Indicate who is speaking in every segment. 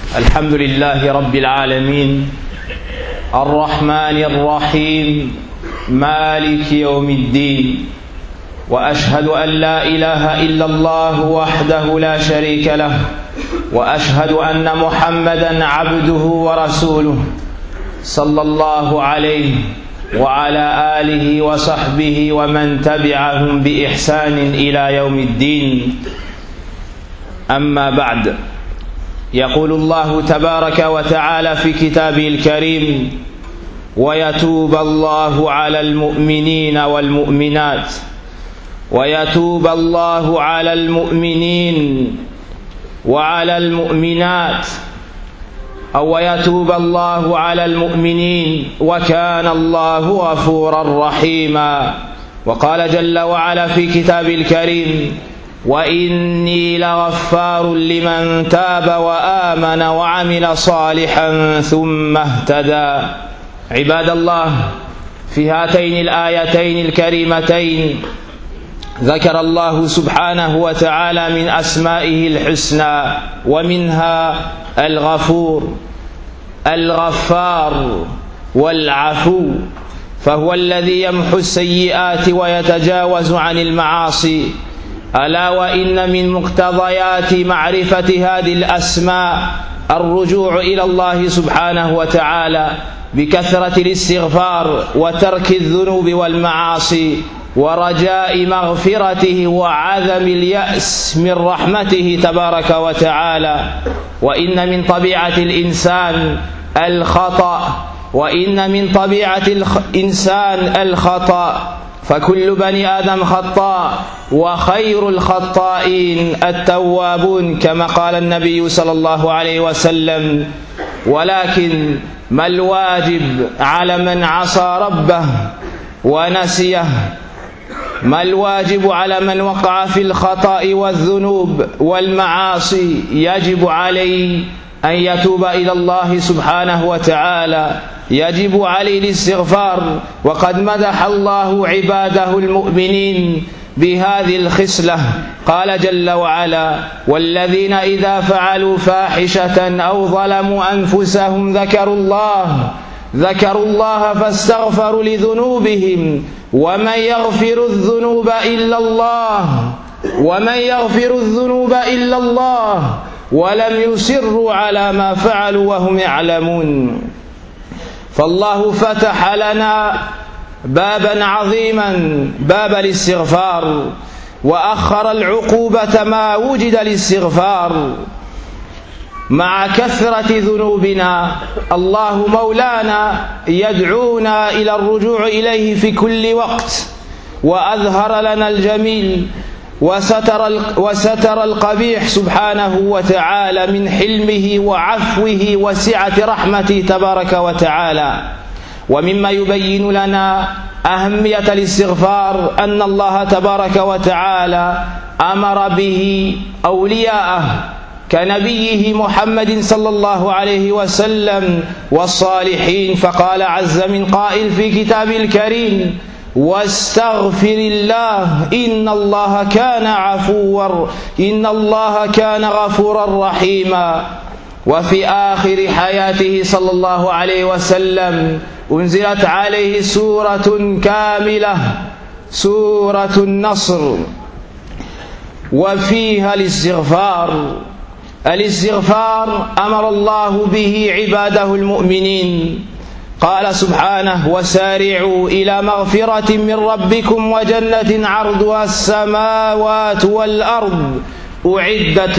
Speaker 1: الحمد لله رب العالمين الرحمن الرحيم مالك يوم الدين، وأشهد أن لا إله إلا الله وحده لا شريك له، وأشهد أن محمدًا عبده ورسوله صلى الله عليه وعلى آله وصحبه ومن تبعهم بإحسان إلى يوم الدين. أما بعد، يقول الله تبارك وتعالى في كتابه الكريم: ويتوب الله على المؤمنين والمؤمنات، ويتوب الله على المؤمنين وعلى المؤمنات، أو ويتوب الله على المؤمنين وكان الله غفورا رحيما. وقال جل وعلا في كتابه الكريم: وإني لغفار لمن تاب وآمن وعمل صالحا ثم اهتدى. عباد الله، في هاتين الآيتين الكريمتين ذكر الله سبحانه وتعالى من أسمائه الحسنى، ومنها الغفور، الغفار، والعفو، فهو الذي يمحو السيئات ويتجاوز عن المعاصي. ألا وإن من مقتضيات معرفة هذه الأسماء الرجوع إلى الله سبحانه وتعالى بكثرة الاستغفار وترك الذنوب والمعاصي ورجاء مغفرته وعدم اليأس من رحمته تبارك وتعالى. وإن من طبيعة الإنسان الخطأ، وإن من طبيعة الإنسان الخطأ، فكل بني آدم خطاء، وخير الخطائين التوابون كما قال النبي صلى الله عليه وسلم. ولكن ما الواجب على من عصى ربه ونسيه؟ ما الواجب على من وقع في الخطأ والذنوب والمعاصي؟ يجب عليه أن يتوب إلى الله سبحانه وتعالى، يجب عليه الاستغفار. وقد مدح الله عباده المؤمنين بهذه الخصلة، قال جل وعلا: والذين إذا فعلوا فاحشة أو ظلموا أنفسهم ذكروا الله فاستغفروا لذنوبهم ومن يغفر الذنوب إلا الله ولم يصروا على ما فعلوا وهم يعلمون. فالله فتح لنا بابا عظيما، باب الاستغفار، وأخر العقوبة ما وجد الاستغفار. مع كثرة ذنوبنا الله مولانا يدعونا إلى الرجوع إليه في كل وقت، وأظهر لنا الجميل وستر القبيح سبحانه وتعالى من حلمه وعفوه وسعة رحمته تبارك وتعالى. ومما يبين لنا أهمية الاستغفار أن الله تبارك وتعالى أمر به أولياءه كنبيه محمد صلى الله عليه وسلم والصالحين، فقال عز من قائل في كتابه الكريم: واستغفر الله إن الله كان غفورا رحيما. وفي آخر حياته صلى الله عليه وسلم أنزلت عليه سورة كاملة، سورة النصر، وفيها الاستغفار أمر الله به عباده المؤمنين. قال سبحانه: وسارعوا إلى مغفرة من ربكم وجنة عرضها السماوات والأرض أعدت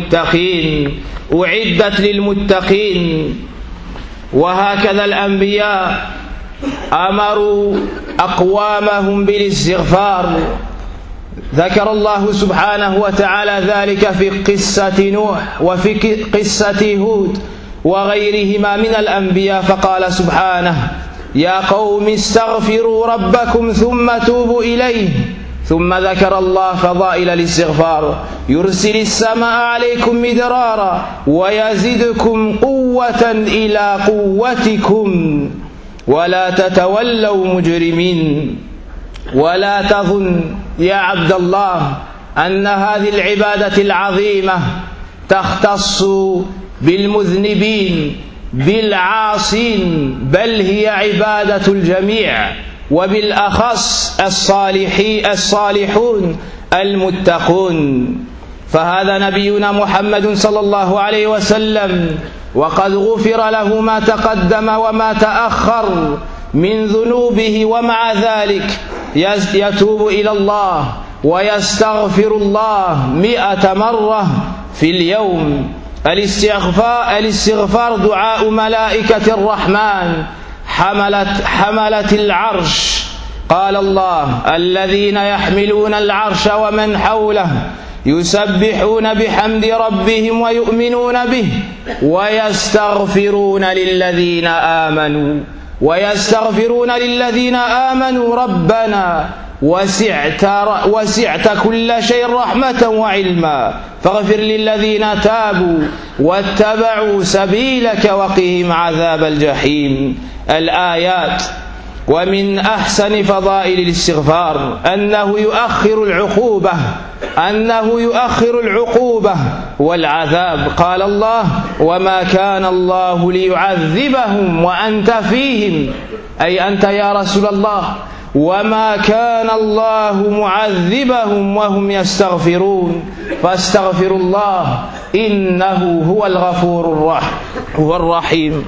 Speaker 1: للمتقين. وهكذا الأنبياء أمروا أقوامهم بالاستغفار. ذكر الله سبحانه وتعالى ذلك في قصة نوح وفي قصة هود وغيرهما من الأنبياء، فقال سبحانه: يا قوم استغفروا ربكم ثم توبوا إليه. ثم ذكر الله فضائل الاستغفار: يرسل السماء عليكم مدرارا ويزدكم قوة إلى قوتكم ولا تتولوا مجرمين. ولا تظن يا عبد الله أن هذه العبادة العظيمة تختص بالمذنبين بالعاصين بل هي عبادة الجميع وبالأخص الصالحون المتقون. فهذا نبينا محمد صلى الله عليه وسلم وقد غفر له ما تقدم وما تأخر من ذنوبه، ومع ذلك يتوب إلى الله ويستغفر الله 100 مرة في اليوم. الاستغفار دعاء ملائكة الرحمن حملة العرش. قال الله: الذين يحملون العرش ومن حوله يسبحون بحمد ربهم ويؤمنون به ويستغفرون للذين آمنوا ربنا وسعت كل شيء رحمة وعلما فاغفر للذين تابوا واتبعوا سبيلك وقهم عذاب الجحيم. الآيات. ومن أحسن فضائل الاستغفار أنه يؤخر العقوبة والعذاب. قال الله: وما كان الله ليعذبهم وأنت فيهم، أي أنت يا رسول الله، وما كان الله معذبهم وهم يستغفرون، فاستغفروا الله إنه هو الغفور الرحيم.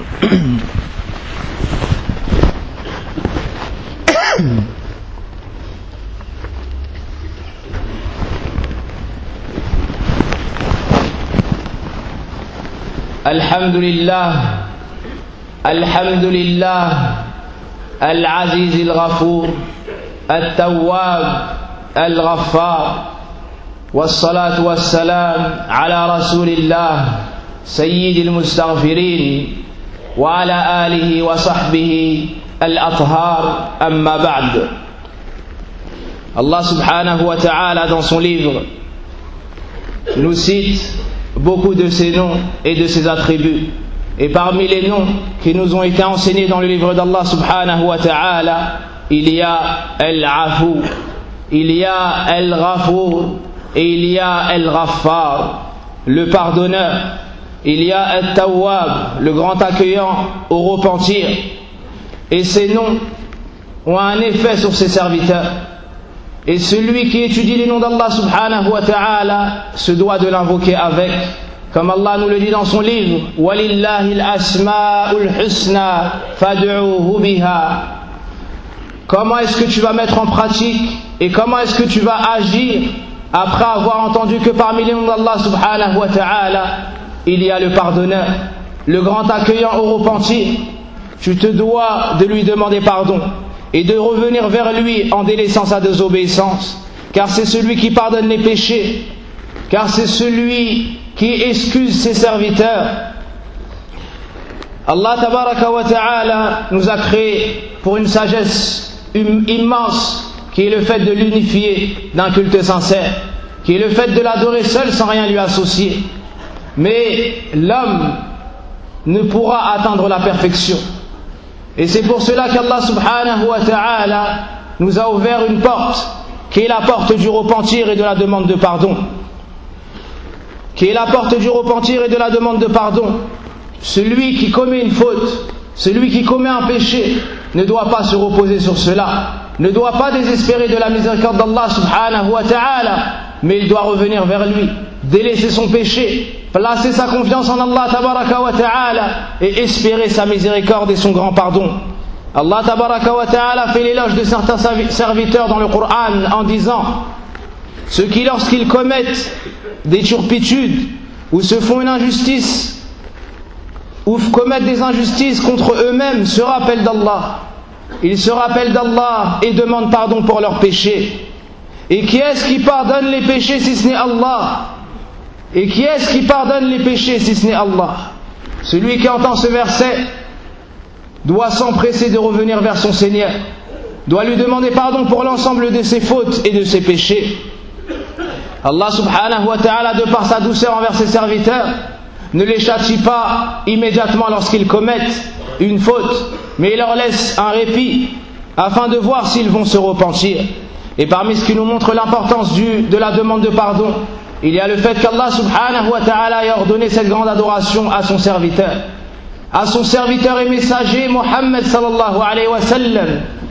Speaker 1: الحمد لله العزيز الغفور التواب الغفار، والصلاة والسلام على رسول الله سيد المستغفرين وعلى آله وصحبه الأطهار. أما بعد. Allah subhanahu wa ta'ala dans son livre nous cite beaucoup de ses noms et de ses attributs, et parmi les noms qui nous ont été enseignés dans le livre d'Allah subhanahu wa ta'ala, il y a Al-Afu, il y a Al-Ghafour et il y a Al-Ghaffar, le pardonneur. Il y a Al-Tawwab, le grand accueillant au repentir. Et ces noms ont un effet sur ses serviteurs. Et celui qui étudie les noms d'Allah subhanahu wa ta'ala se doit de l'invoquer avec, comme Allah nous le dit dans son livre: وَلِلَّهِ الْأَسْمَاءُ الْحُسْنَى فَادْعُوهُ بِهَا. Comment est-ce que tu vas mettre en pratique et comment est-ce que tu vas agir après avoir entendu que parmi les noms d'Allah subhanahu wa ta'ala il y a le pardonneur, le grand accueillant au repentir? Tu te dois de lui demander pardon et de revenir vers lui en délaissant sa désobéissance, car c'est celui qui pardonne les péchés, car c'est celui qui excuse ses serviteurs. Allah tabaraka wa ta'ala nous a créés pour une sagesse immense, qui est le fait de l'unifier d'un culte sincère, qui est le fait de l'adorer seul sans rien lui associer. Mais l'homme ne pourra atteindre la perfection. Et c'est pour cela qu'Allah subhanahu wa ta'ala nous a ouvert une porte, qui est la porte du repentir et de la demande de pardon. Qui est la porte du repentir et de la demande de pardon. Celui qui commet une faute, celui qui commet un péché, ne doit pas se reposer sur cela, ne doit pas désespérer de la miséricorde d'Allah subhanahu wa ta'ala, mais il doit revenir vers lui, délaisser son péché, placer sa confiance en Allah tabaraka wa ta'ala et espérer sa miséricorde et son grand pardon. Allah tabaraka wa ta'ala fait l'éloge de certains serviteurs dans le Coran en disant: ceux qui, lorsqu'ils commettent des turpitudes ou se font une injustice ou commettent des injustices contre eux-mêmes, se rappellent d'Allah. Ils se rappellent d'Allah et demandent pardon pour leurs péchés. Et qui est-ce qui pardonne les péchés si ce n'est Allah? Et qui est-ce qui pardonne les péchés si ce n'est Allah? Celui qui entend ce verset doit s'empresser de revenir vers son Seigneur, doit lui demander pardon pour l'ensemble de ses fautes et de ses péchés. Allah subhanahu wa ta'ala, de par sa douceur envers ses serviteurs, ne les châtie pas immédiatement lorsqu'ils commettent une faute, mais il leur laisse un répit afin de voir s'ils vont se repentir. Et parmi ce qui nous montre l'importance de la demande de pardon, il y a le fait qu'Allah subhanahu wa ta'ala a ordonné cette grande adoration à son serviteur et messager Mohammed sallallahu alayhi wa sallam,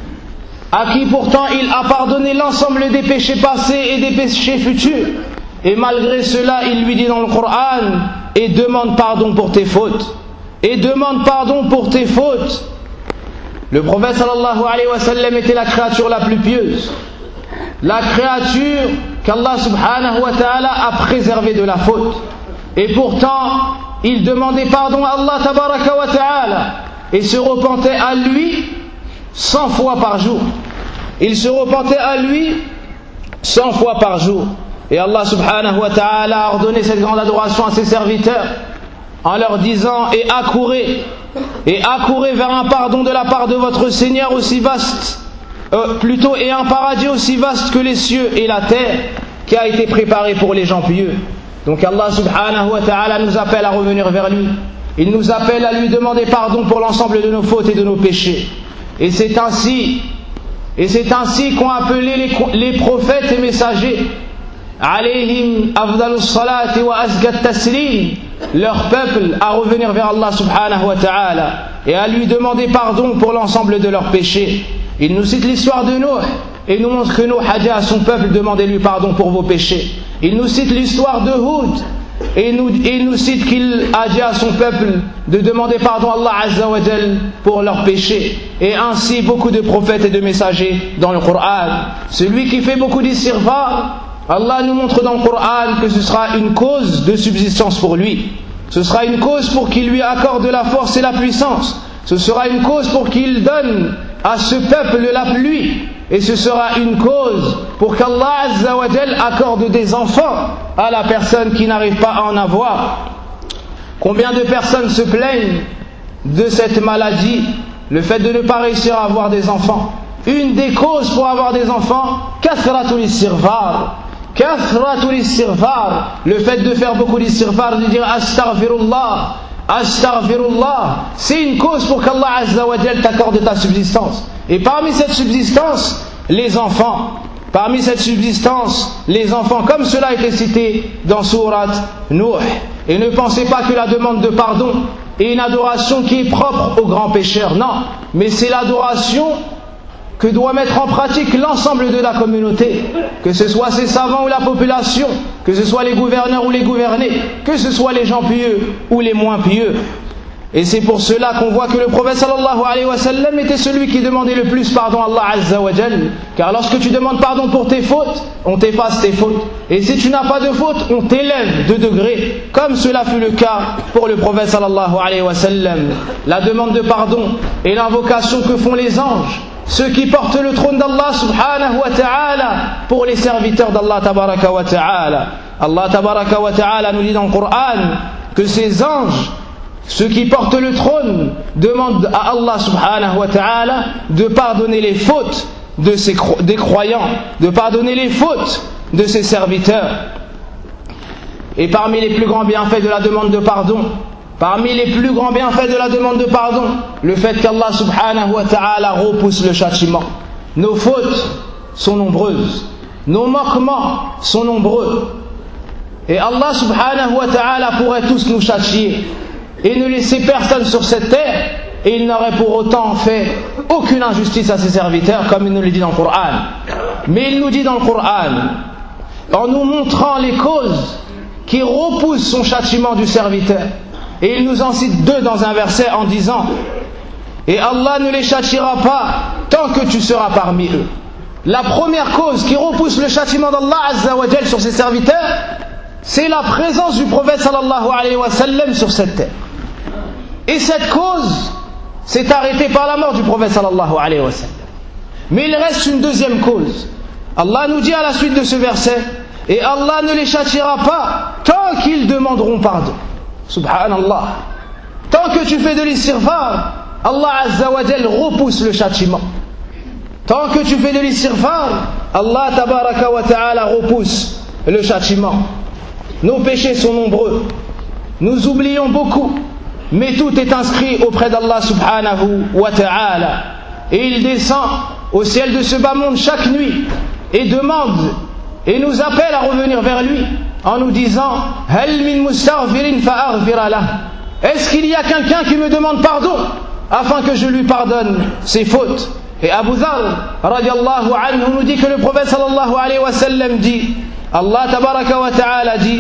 Speaker 1: à qui pourtant il a pardonné l'ensemble des péchés passés et des péchés futurs, et malgré cela il lui dit dans le Coran: et demande pardon pour tes fautes, et demande pardon pour tes fautes. Le prophète sallallahu alayhi wa sallam était la créature la plus pieuse, la créature qu'Allah subhanahu wa ta'ala a préservée de la faute, et pourtant il demandait pardon à Allah tabaraka wa ta'ala et se repentait à lui 100 fois par jour. Il se repentait à lui 100 fois par jour. Et Allah subhanahu wa ta'ala a ordonné cette grande adoration à ses serviteurs en leur disant: et accourez vers un pardon de la part de votre Seigneur aussi vaste, et un paradis aussi vaste que les cieux et la terre, qui a été préparé pour les gens pieux. Donc Allah subhanahu wa ta'ala nous appelle à revenir vers lui. Il nous appelle à lui demander pardon pour l'ensemble de nos fautes et de nos péchés. Et c'est ainsi qu'ont appelé les prophètes et messagers, alayhim afdalus salati wa azkat taslim, leur peuple, à revenir vers Allah subhanahu wa ta'ala et à lui demander pardon pour l'ensemble de leurs péchés. Il nous cite l'histoire de Nuh et nous montre que Nuh a dit à son peuple: demandez-lui pardon pour vos péchés. Il nous cite l'histoire de Hud et il nous cite qu'il a dit à son peuple de demander pardon à Allah azza wa jal pour leurs péchés. Et ainsi beaucoup de prophètes et de messagers dans le Coran. Celui qui fait beaucoup d'istighfar, Allah nous montre dans le Coran que ce sera une cause de subsistance pour lui. Ce sera une cause pour qu'il lui accorde la force et la puissance. Ce sera une cause pour qu'il donne à ce peuple la pluie. Et ce sera une cause pour qu'Allah azza wa jal accorde des enfants à la personne qui n'arrive pas à en avoir. Combien de personnes se plaignent de cette maladie, le fait de ne pas réussir à avoir des enfants? Une des causes pour avoir des enfants, kathratul istighfar. Kathratul istighfar, le fait de faire beaucoup d'istighfar, de dire astaghfirullah, astaghfirullah, c'est une cause pour qu'Allah azza wa jal t'accorde ta subsistance. Et parmi cette subsistance, les enfants. Parmi cette subsistance, les enfants, comme cela a été cité dans sourate Nuh. Et ne pensez pas que la demande de pardon est une adoration qui est propre aux grands pécheurs. Non, mais c'est l'adoration que doit mettre en pratique l'ensemble de la communauté, que ce soit ces savants ou la population, que ce soit les gouverneurs ou les gouvernés, que ce soit les gens pieux ou les moins pieux. Et c'est pour cela qu'on voit que le prophète sallallahu alayhi wa sallam était celui qui demandait le plus pardon à Allah azza wa jal. Car lorsque tu demandes pardon pour tes fautes, on t'efface tes fautes. Et si tu n'as pas de fautes, on t'élève de degrés, comme cela fut le cas pour le prophète sallallahu alayhi wa sallam. La demande de pardon et l'invocation que font les anges, ceux qui portent le trône d'Allah subhanahu wa ta'ala, pour les serviteurs d'Allah tabaraka wa ta'ala. Allah tabaraka wa ta'ala nous dit dans le Coran que ces anges, ceux qui portent le trône, demandent à Allah subhanahu wa ta'ala de pardonner les fautes des croyants, de pardonner les fautes de ses serviteurs. Et parmi les plus grands bienfaits de la demande de pardon, le fait qu'Allah subhanahu wa ta'ala repousse le châtiment. Nos fautes sont nombreuses, nos manquements sont nombreux, et Allah subhanahu wa ta'ala pourrait tous nous châtier et ne laisser personne sur cette terre, et il n'aurait pour autant fait aucune injustice à ses serviteurs, comme il nous le dit dans le Coran. Mais il nous dit dans le Coran, en nous montrant les causes qui repoussent son châtiment du serviteur, et il nous en cite deux dans un verset en disant: et Allah ne les châtiera pas tant que tu seras parmi eux. La première cause qui repousse le châtiment d'Allah azza wa jal sur ses serviteurs, c'est la présence du prophète sallallahu alayhi wa sallam sur cette terre. Et cette cause s'est arrêtée par la mort du prophète sallallahu alayhi wa sallam. Mais il reste une deuxième cause. Allah nous dit à la suite de ce verset: et Allah ne les châtiera pas tant qu'ils demanderont pardon. Subhanallah. Tant que tu fais de l'istighfar, Allah azza wa jal repousse le châtiment. Tant que tu fais de l'istighfar, Allah tabaraka wa ta'ala repousse le châtiment. Nos péchés sont nombreux, nous oublions beaucoup, mais tout est inscrit auprès d'Allah subhanahu wa ta'ala. Et il descend au ciel de ce bas monde chaque nuit et demande et nous appelle à revenir vers lui. en nous disant Hal min mustaghfirin fa'aghfira lah. Est-ce qu'il y a quelqu'un qui me demande pardon afin que je lui pardonne ses fautes? Et Abu Dharr radiallahu anhu nous dit que le prophète sallallahu alayhi wa sallam dit, Allah tabaraka wa ta'ala dit,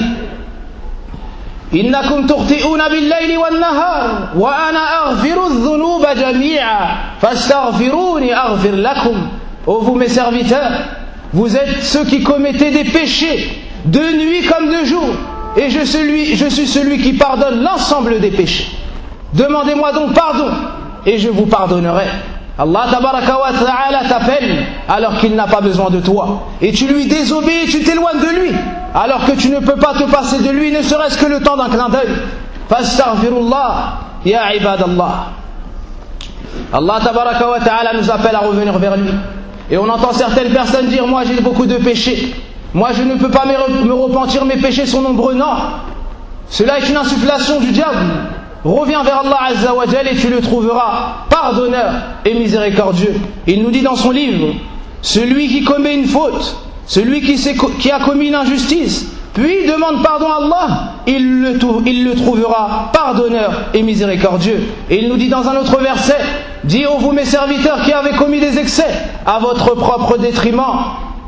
Speaker 1: إنكم تخطئون بالليل والنهار وأنا أغفر الذنوب جميعا فاستغفروني أغفر لكم. Ô vous mes serviteurs, vous êtes ceux qui commettez des péchés de nuit comme de jour, et je suis celui qui pardonne l'ensemble des péchés. Demandez-moi donc pardon et je vous pardonnerai. Allah tabaraka wa ta'ala t'appelle alors qu'il n'a pas besoin de toi, et tu lui désobéis, tu t'éloignes de lui alors que tu ne peux pas te passer de lui, ne serait-ce que le temps d'un clin d'œil. Fastaghfirullah ya ibadallah. Allah tabaraka wa ta'ala nous appelle à revenir vers lui, et on entend certaines personnes dire moi j'ai beaucoup de péchés, moi je ne peux pas me repentir, mes péchés sont nombreux. Non, cela est une insufflation du diable. Reviens vers Allah Azza wa Jal et tu le trouveras pardonneur et miséricordieux. Il nous dit dans son livre, celui qui commet une faute, celui qui a commis une injustice, puis demande pardon à Allah, il le trouvera pardonneur et miséricordieux. Et il nous dit dans un autre verset, dis ô vous mes serviteurs qui avez commis des excès à votre propre détriment,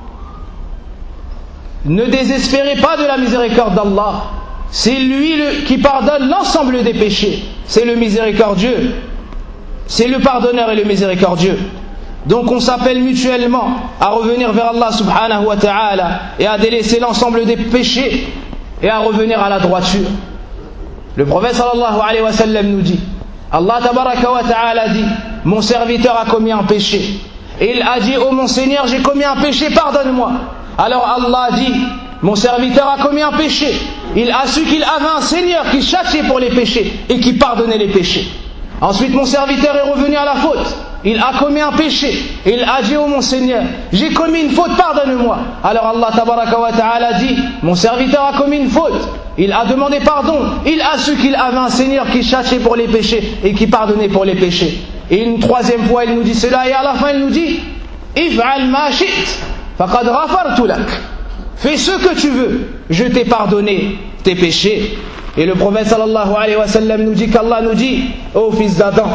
Speaker 1: ne désespérez pas de la miséricorde d'Allah. C'est lui qui pardonne l'ensemble des péchés. C'est le miséricordieux. C'est le pardonneur et le miséricordieux. Donc on s'appelle mutuellement à revenir vers Allah subhanahu wa ta'ala et à délaisser l'ensemble des péchés et à revenir à la droiture. Le prophète sallallahu alayhi wa sallam nous dit, Allah tabaraka wa ta'ala dit, mon serviteur a commis un péché. Et il a dit, oh mon Seigneur, j'ai commis un péché, pardonne-moi. Alors Allah dit, mon serviteur a commis un péché. Il a su qu'il avait un Seigneur qui châtiait pour les péchés et qui pardonnait les péchés. Ensuite mon serviteur est revenu à la faute. Il a commis un péché et il a dit, oh mon Seigneur, j'ai commis une faute, pardonne-moi. Alors Allah tabaraka wa ta'ala dit, mon serviteur a commis une faute, il a demandé pardon, il a su qu'il avait un Seigneur qui châtiait pour les péchés et qui pardonnait pour les péchés. Et une troisième fois il nous dit cela, et à la fin il nous dit, if'al ma shi't faqad ghafartu lak. Fais ce que tu veux, je t'ai pardonné tes péchés. Et le prophète sallallahu alayhi wa sallam nous dit qu'Allah nous dit, ô fils d'Adam,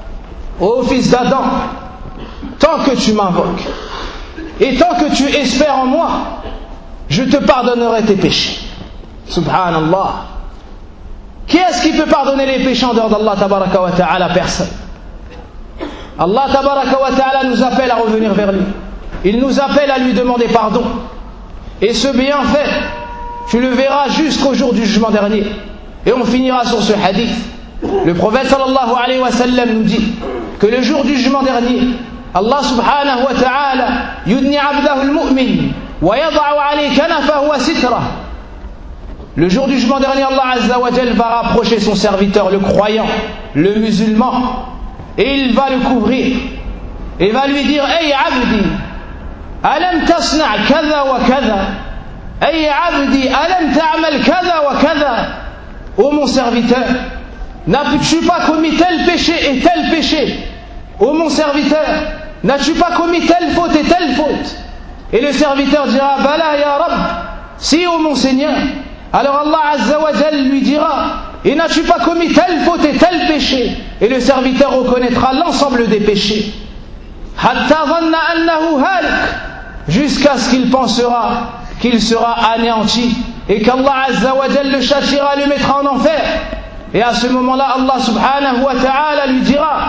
Speaker 1: tant que tu m'invoques et tant que tu espères en moi, je te pardonnerai tes péchés. Subhanallah. Qui est-ce qui peut pardonner les péchés en dehors d'Allah tabaraka wa ta'ala? Personne. Allah tabaraka wa ta'ala nous appelle à revenir vers lui. Il nous appelle à lui demander pardon. Et ce bienfait, tu le verras jusqu'au jour du jugement dernier. Et on finira sur ce hadith. Le prophète sallallahu alayhi wa sallam nous dit que le jour du jugement dernier, Allah subhanahu wa ta'ala yudni abdahu al-mu'min wa yada'u alayhi kanafahu wa sitrah. Le jour du jugement dernier, Allah azza wa jal va rapprocher son serviteur, le croyant, le musulman, et il va le couvrir et va lui dire, hey abdi, alam tasna' kaza wa kaza, hey abdi, alam ta'mal kaza wa kaza. Ô mon serviteur, n'as-tu pas commis tel péché et tel péché? Ô mon serviteur, n'as-tu pas commis telle faute et telle faute? Et le serviteur dira, Bala ya Rabb, si ô mon Seigneur. Alors Allah azza wa jal lui dira, et n'as-tu pas commis telle faute et tel péché? Et le serviteur reconnaîtra l'ensemble des péchés. Hatta dhanna annahu halik, jusqu'à ce qu'il pensera qu'il sera anéanti et qu'Allah azza wa jal le châtiera, le mettra en enfer. Et à ce moment-là, Allah subhanahu wa ta'ala lui dira,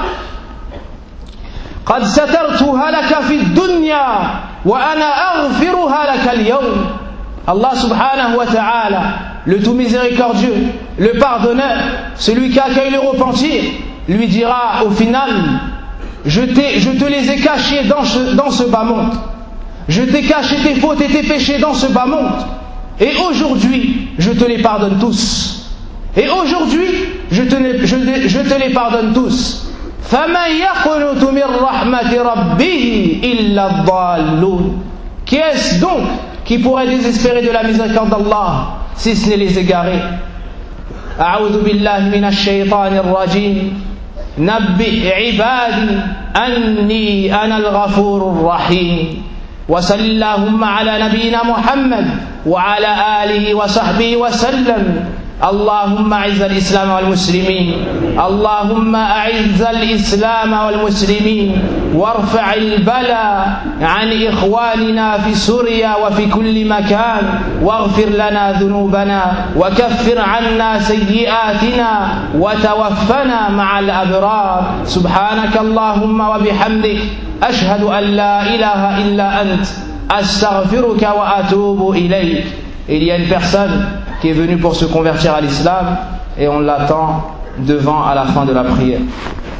Speaker 1: قد سترتها لك في الدنيا وأنا أغفرها لك اليوم. Allah subhanahu wa ta'ala, le tout miséricordieux, le pardonneur, celui qui accueille le repentir, lui dira au final, je te les ai cachés dans ce bas monde. Je t'ai caché tes fautes et tes péchés dans ce bas monde. Et aujourd'hui, je te les pardonne tous. Et aujourd'hui, je te les pardonne tous. فَمَنْ يَقْنُتُ مِنْ رَحْمَةِ رَبِّهِ إِلَّا الضَّالُّونَ. Qui est-ce donc qui pourrait désespérer de la miséricorde d'Allah si ce n'est les égarés? أعوذ بالله من الشيطان الرجيم نبئ عبادي أني أنا الغفور الرحيم وصل اللهم على نبينا محمد وعلى آله وصحبه وسلم. اللهم أعز الإسلام والمسلمين، اللهم أعز الإسلام والمسلمين وارفع البلاء عن إخواننا في سوريا وفي كل مكان، واغفر لنا ذنوبنا وكفر عنا سيئاتنا وتوفنا مع الأبرار. سبحانك اللهم وبحمدك أشهد أن لا إله إلا أنت أستغفرك وأتوب إليك. Il y a une personne qui est venue pour se convertir à l'islam et on l'attend devant à la fin de la prière.